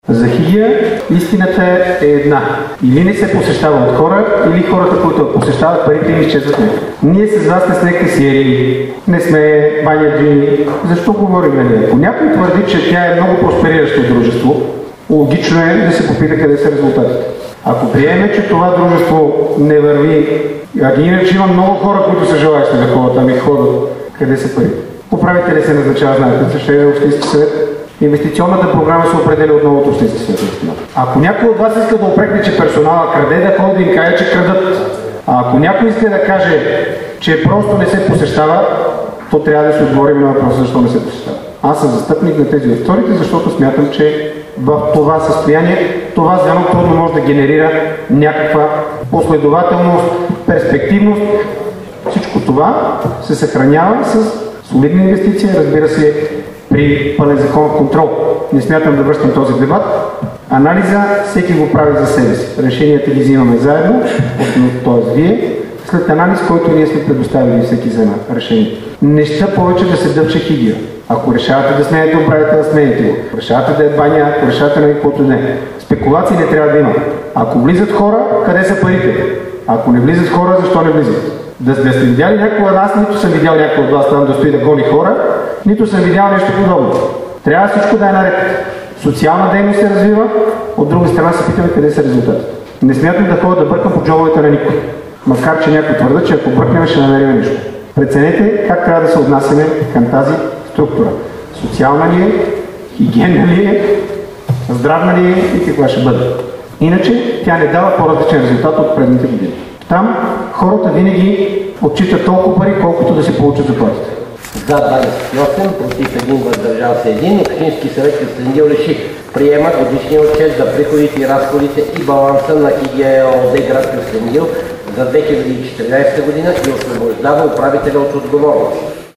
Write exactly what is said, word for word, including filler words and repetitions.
За Хигия истината е една. Или не се посещава от хора, или хората, които посещават, парите им изчезват някъде. Ние с вас не сме касиери, не сме баняджи. Защо говорим ние? Ако някой твърди, че тя е много проспериращо дружество, логично е да се попита къде са резултатите. Ако приеме, че това дружество не върви, а иначе има много хора, които са желаящи да ходят, ами ходят, къде са парите? Управители се назначава, знаете, също е Общински съвет. Инвестиционната програма се определя от новото Общински съвет. Ако някой от вас иска да опрекне, че персонала краде, да ходи да им каже, че крадат. А ако някой иска да каже, че просто не се посещава, то трябва да се отговорим на въпроса защо не се посещава. Аз съм застъпник на тези авторите, защото смятам, че в това състояние, това звено трудно може да генерира някаква последователност, перспективност. Всичко това се съхранява с солидна инвестиция, разбира се, при пълен законов контрол. Не смятам да връщам този дебат. Анализа всеки го прави за себе си. Решенията ги взимаме заедно, т.е. вие, след анализ, който ние сме предоставили всеки за решение. Не ще повече да се дъвче Хигия. Ако решавате да смените управител, да смените го. Ако решавате да е баня, ако решавате на каквото не. Спекулации не трябва да има. Ако влизат хора, къде са парите? Ако не влизат хора, защо не влизат? Да, да сте видяли някой от нас, нито съм видял някой от вас там да стои да гони хора, нито съм видял нещо подобно. Трябва всичко да е наред. Социална дейност се развива, от друга страна се питаме къде са резултатите. Не смятам да ходя да бъркам по джобовете на никой. Макар че някой твърда, че ако бъркнем, ще намерим нещо. Преценете как трябва да се отнасяме към тази структура. Социална ли е, хигиенна ли е, здравна ли е и каква ще бъде. Иначе тя не дава по-различен резултат от предните години. Там хората винаги отчитат толкова пари, колкото да си получат заплатите. За двадесет и осем, против един, въздържал се един, Общински съвет Кюстендил реши приема годишния отчет за приходите и разходите и баланса на Хигия ЕООД град Кюстендил за две хиляди и четиринадесета година и освобождава управителя от отговорност.